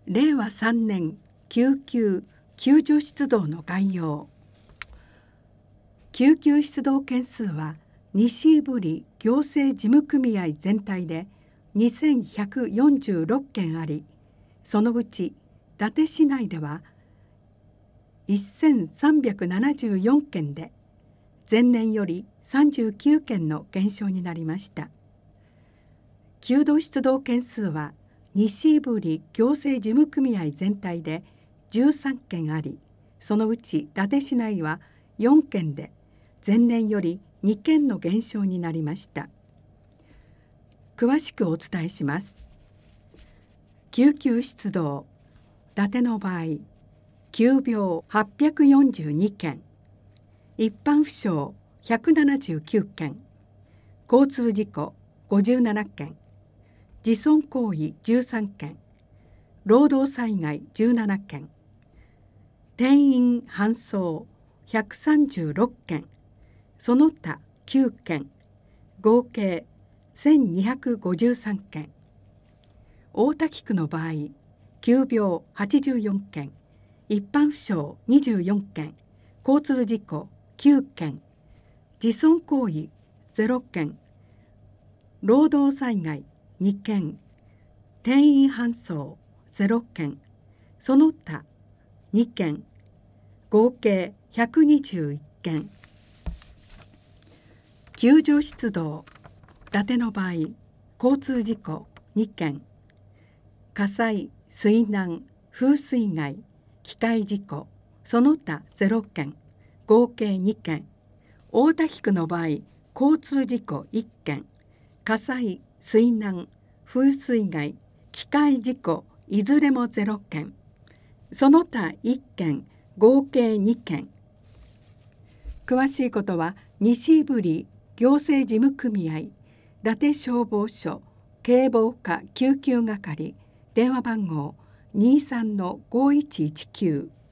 令和3年救急救助出動の概要。救急出動件数は西胆振行政事務組合全体で2146件あり、そのうち伊達市内では1374件で、前年より39件の減少になりました。救助出動件数は西胆振行政事務組合全体で13件あり、そのうち伊達市内は4件で、前年より2件の減少になりました。詳しくお伝えします。救急出動、伊達の場合、急病842件、一般負傷179件、交通事故57件、自損行為13件、労働災害17件、転院搬送136件、その他9件、合計1253件。大田区の場合、急病84件、一般負傷24件、交通事故9件、自損行為0件、労働災害2件、転院搬送0件、その他2件、合計121件。救助出動、伊達の場合、交通事故2件、火災、水難、風水害、機械事故、その他0件、合計2件。大田区の場合、交通事故1件、火災、水難、風水害、機械事故いずれも0件、その他1件、合計2件。詳しいことは西胆振行政事務組合伊達消防署警防課救急係電話番号 23-5119